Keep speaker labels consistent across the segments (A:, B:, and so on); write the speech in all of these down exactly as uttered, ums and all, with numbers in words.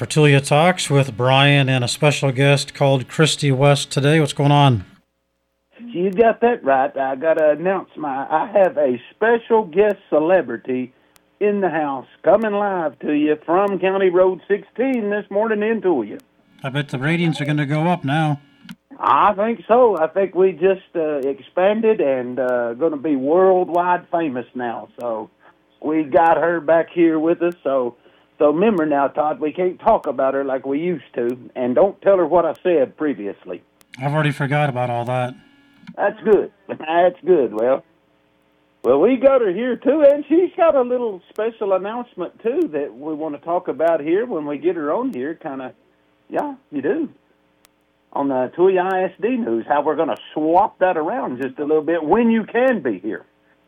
A: Tertulia Talks with Brian and a special guest called Christy West today. What's going on?
B: You got that right. I got to announce my, I have a special guest celebrity in the house coming live to you from County Road sixteen this morning into you.
A: I bet the ratings are going to go up now.
B: I think so. I think we just uh, expanded and uh, going to be worldwide famous now. So we got her back here with us. So, so remember now, Todd, we can't talk about her like we used to, and don't tell her what I said previously.
A: I've already forgot about all that.
B: That's good. That's good. Well, well, we got her here, too, and she's got a little special announcement, too, that we want to talk about here when we get her on here. Kind of, yeah, you do. On the Tulia I S D News, how we're going to swap that around just a little bit when you can be here.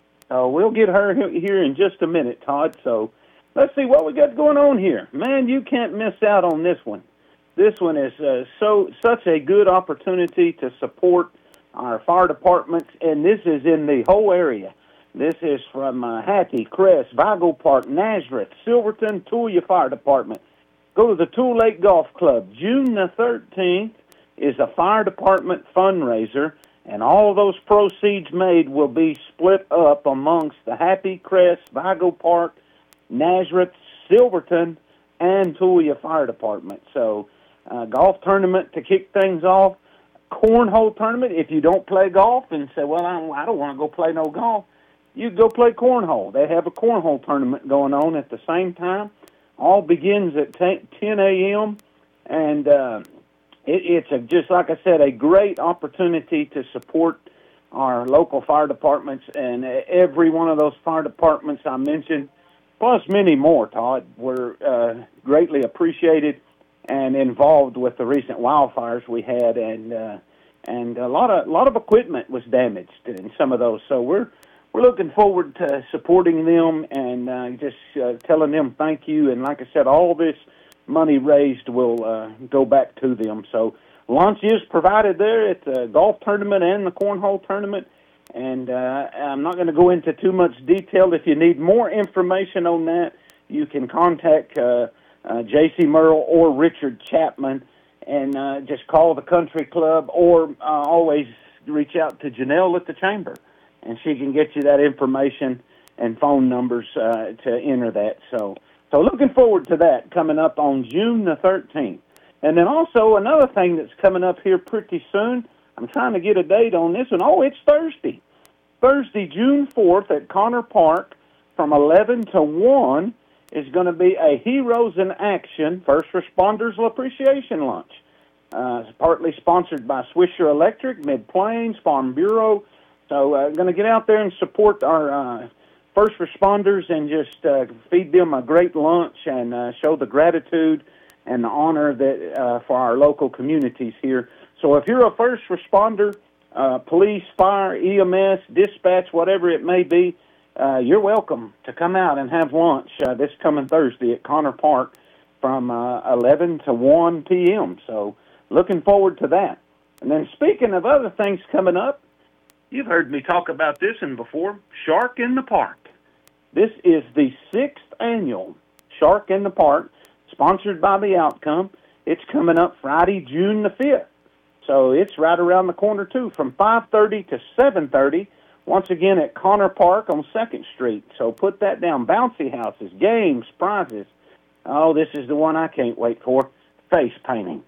B: So we'll get her here in just a minute, Todd. So let's see what we got going on here. Man, you can't miss out on this one. This one is uh, so such a good opportunity to support our fire departments, and this is in the whole area. This is from uh, Hattie, Crest, Vigo Park, Nazareth, Silverton, Tulia Fire Department. Go to the Tool Lake Golf Club. June the thirteenth is a fire department fundraiser, and all those proceeds made will be split up amongst the Happy Crest, Vigo Park, Nazareth, Silverton, and Tulia Fire Department. So, uh, golf tournament to kick things off. Cornhole tournament. If you don't play golf and say, well, I don't, I don't want to go play no golf, you go play cornhole. They have a cornhole tournament going on at the same time. All begins at ten a.m., and uh, it, it's a, just like I said, a great opportunity to support our local fire departments, and every one of those fire departments I mentioned, plus many more, Todd, were uh, greatly appreciated and involved with the recent wildfires we had, and uh, and a lot of a lot of equipment was damaged in some of those. So we're we're looking forward to supporting them and uh, just uh, telling them thank you. And like I said, all this money raised will uh, go back to them. So lunch is provided there at the golf tournament and the cornhole tournament. And uh, I'm not going to go into too much detail. If you need more information on that, you can contact Uh, Uh, J C Merle or Richard Chapman, and uh, just call the country club, or uh, always reach out to Janelle at the chamber, and she can get you that information and phone numbers uh, to enter that. So, so looking forward to that coming up on June the thirteenth. And then also another thing that's coming up here pretty soon, I'm trying to get a date on this one. Oh, it's Thursday. Thursday, June fourth at Connor Park from eleven to one. Is going to be a Heroes in Action First Responders Appreciation Lunch. Uh, it's partly sponsored by Swisher Electric, Mid-Plains, Farm Bureau. So uh, going to get out there and support our uh, first responders and just uh, feed them a great lunch and uh, show the gratitude and the honor that uh, for our local communities here. So if you're a first responder, uh, police, fire, E M S, dispatch, whatever it may be, Uh, you're welcome to come out and have lunch uh, this coming Thursday at Connor Park from uh, eleven to one p.m. So looking forward to that. And then speaking of other things coming up, you've heard me talk about this one before, Shark in the Park. This is the sixth annual Shark in the Park, sponsored by The Outcome. It's coming up Friday, June the fifth. So it's right around the corner, too, from five thirty to seven thirty. Once again at Connor Park on second Street. So put that down. Bouncy houses, games, prizes. Oh, this is the one I can't wait for. Face painting.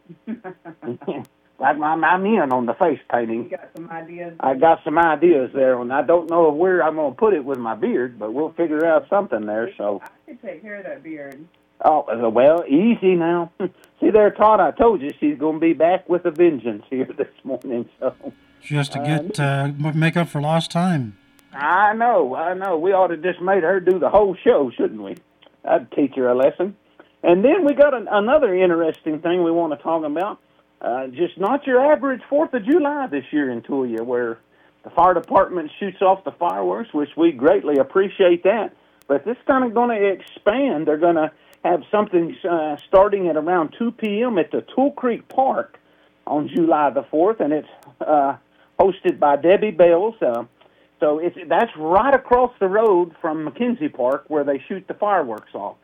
B: Like I'm, I'm in on the face painting.
C: You got some ideas?
B: I got some ideas there, and I don't know where I'm going to put it with my beard, but we'll figure out something there. So.
C: I could take care of that beard.
B: Oh, well, easy now. See there, Todd, I told you she's going to be back with a vengeance here this morning. So.
A: She has to get uh, make up for lost time.
B: I know, I know. We ought to just made her do the whole show, shouldn't we? That'd teach her a lesson. And then we got an, another interesting thing we want to talk about. Uh, just not your average fourth of July this year in Tulia, where the fire department shoots off the fireworks, which we greatly appreciate that. But this kind of going to expand. They're going to have something uh, starting at around two p.m. at the Tool Creek Park on July the fourth, and it's uh, hosted by Debbie Bales. Uh, so it's that's right across the road from McKenzie Park where they shoot the fireworks off. So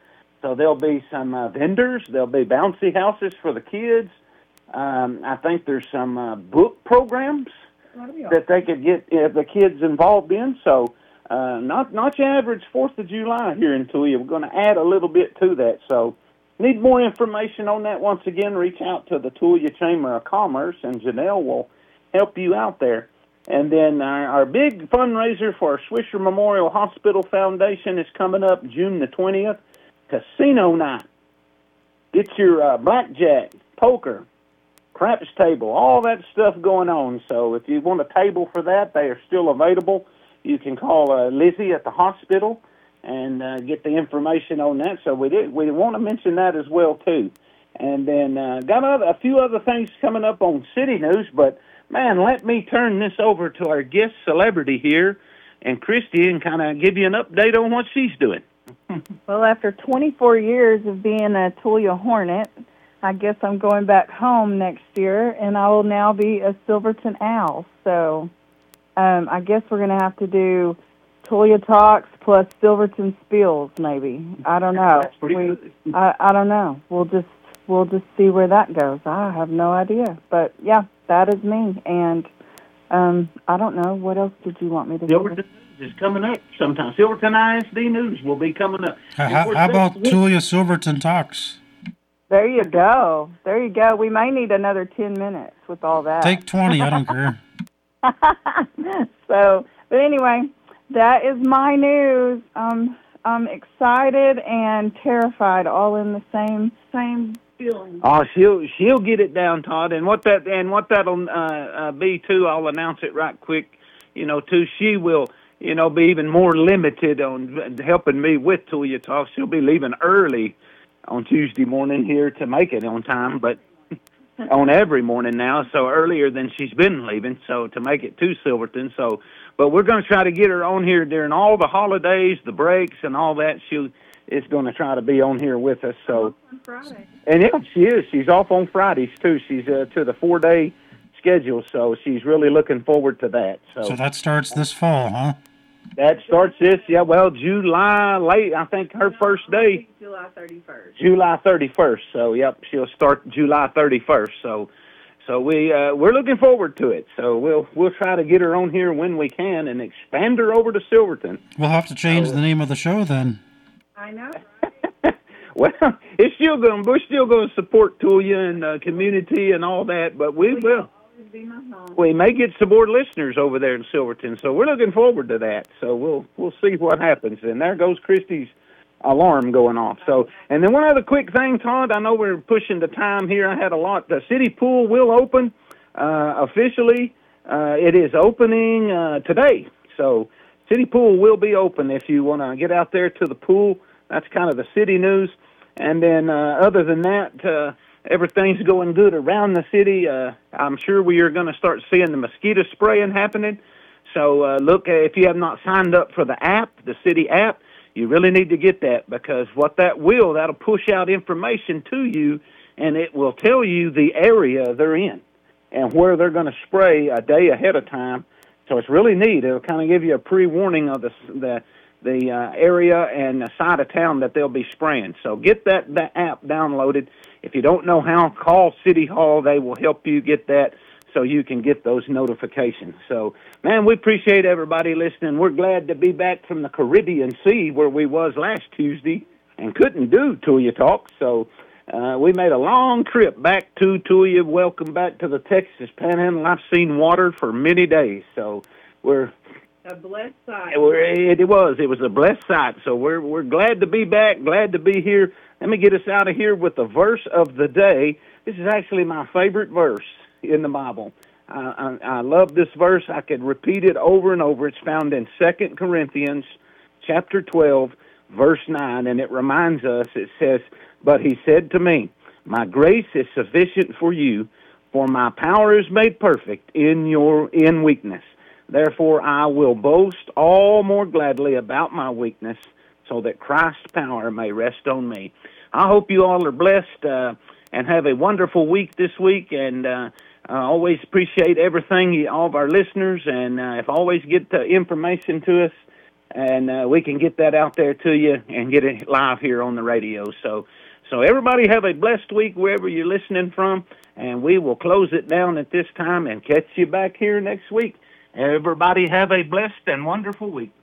B: So there'll be some uh, vendors. There'll be bouncy houses for the kids. Um, I think there's some uh, book programs that they could get uh, the kids involved in. So uh, not not your average Fourth of July here in Tulia. We're going to add a little bit to that. So need more information on that. Once again, reach out to the Tulia Chamber of Commerce, and Janelle will help you out there. And then our, our big fundraiser for our Swisher Memorial Hospital Foundation is coming up June the twentieth, Casino Night. Get your uh, blackjack, poker, craps table, all that stuff going on. So if you want a table for that, they are still available. You can call uh, Lizzie at the hospital and uh, get the information on that. So we did, we want to mention that as well, too. And then uh, got other, a few other things coming up on City News, but, man, let me turn this over to our guest celebrity here, and Christy, and kind of give you an update on what she's doing.
C: Well, after twenty-four years of being a Tulia Hornet, I guess I'm going back home next year, and I will now be a Silverton Owl. So um, I guess we're going to have to do Tulia Talks plus Silverton Spills, maybe. I don't know.
B: That's pretty
C: we,
B: good.
C: I, I don't know. We'll just we'll just see where that goes. I have no idea. But, yeah, that is me. And um, I don't know. What else did you want me to
B: Silverton
C: do?
B: News is coming up sometime. Silverton I S D News will be coming up.
A: How, how, how about Tulia Silverton Talks?
C: There you go. There you go. We may need another ten minutes with all that.
A: Take twenty, I don't care.
C: So, but anyway, that is my news. Um, I'm excited and terrified all in the same same feeling.
B: Oh, she'll she'll get it down, Todd. And what that and what that'll uh, uh, be too, I'll announce it right quick. You know, too, she will, you know, be even more limited on helping me with Tulia Talk. She'll be leaving early on Tuesday morning here to make it on time, but on every morning now, so earlier than she's been leaving, so to make it to Silverton. So, but we're going to try to get her on here during all the holidays, the breaks, and all that. She is going to try to be on here with us. So,
C: On Friday.
B: and yeah, she is. She's off on Fridays too. She's uh, to the four-day schedule, so she's really looking forward to that. So,
A: So that starts this fall, huh?
B: that starts this, yeah, well, July, late, I think her first day.
C: July thirty-first.
B: July thirty-first. So, yep, she'll start July thirty-first. So, so we uh, we're looking forward to it. So we'll we'll try to get her on here when we can and expand her over to Silverton.
A: We'll have to change the name of the show then.
C: I know.
B: Well, it's still going. We're still going to support Tulia and uh, community and all that, but we will.
C: Be my home.
B: We may get some more listeners over there in Silverton, so we're looking forward to that. So we'll we'll see what happens. And there goes Christy's alarm going off. So, and then one other quick thing, Todd. I know we're pushing the time here. I had a lot. The city pool will open uh, officially. Uh, it is opening uh, today. So, city pool will be open if you want to get out there to the pool. That's kind of the city news. And then uh, other than that. Uh, Everything's going good around the city. Uh, I'm sure we are going to start seeing the mosquito spraying happening. So uh, look, uh, if you have not signed up for the app, the city app, you really need to get that, because what that will, that'll push out information to you, and it will tell you the area they're in and where they're going to spray a day ahead of time. So it's really neat. It'll kind of give you a pre-warning of the the, the uh, area and the side of town that they'll be spraying. So get that, that app downloaded. If you don't know how, call City Hall. They will help you get that so you can get those notifications. So, man, we appreciate everybody listening. We're glad to be back from the Caribbean Sea where we was last Tuesday and couldn't do Tulia Talk. So uh, we made a long trip back to Tulia. Welcome back to the Texas Panhandle. I've seen water for many days. So we're...
C: A blessed sight.
B: We're, it was. It was a blessed sight. So we're we're glad to be back, glad to be here. Let me get us out of here with the verse of the day. This is actually my favorite verse in the Bible. I, I, I love this verse. I could repeat it over and over. It's found in Second Corinthians chapter twelve, verse nine, and it reminds us, it says, "But he said to me, my grace is sufficient for you, for my power is made perfect in your in weakness. Therefore I will boast all more gladly about my weakness, so that Christ's power may rest on me." I hope you all are blessed uh, and have a wonderful week this week, and uh, I always appreciate everything, all of our listeners, and uh, if always get the information to us, and uh, we can get that out there to you and get it live here on the radio. So, so everybody have a blessed week wherever you're listening from, and we will close it down at this time and catch you back here next week. Everybody have a blessed and wonderful week.